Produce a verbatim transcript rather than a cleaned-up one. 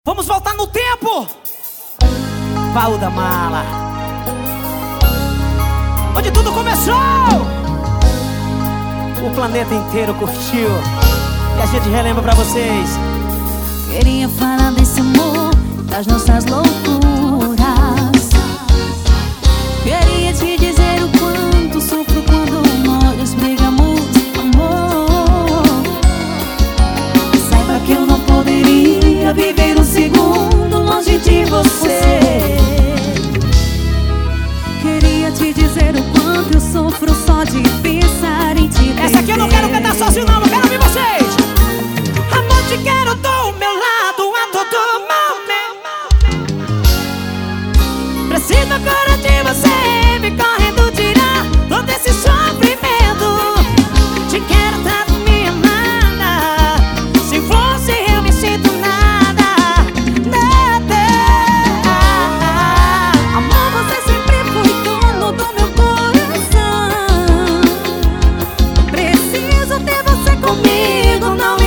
Vamos voltar no tempo. Baú da mala, onde tudo começou. O planeta inteiro curtiu e a gente relembra pra vocês. Queria falar desse amor, das nossas loucuras. Queria te dizer o quanto sofro quando nós brigamos, amor. Saiba que eu não poderia viver um segundo longe de você. Queria te dizer o quanto eu sofro só de pensar em te perder. Essa aqui eu não quero cantar sozinho não, não quero ouvir vocês. Amor, te quero do meu lado a todo momento. Preciso agora de você, me correndo tirar todo esse sofrimento. Te quero tanto, minha amada. Se fosse eu me sinto nada, nada. Amor, você sempre foi dono do meu coração. Preciso ter você comigo, não me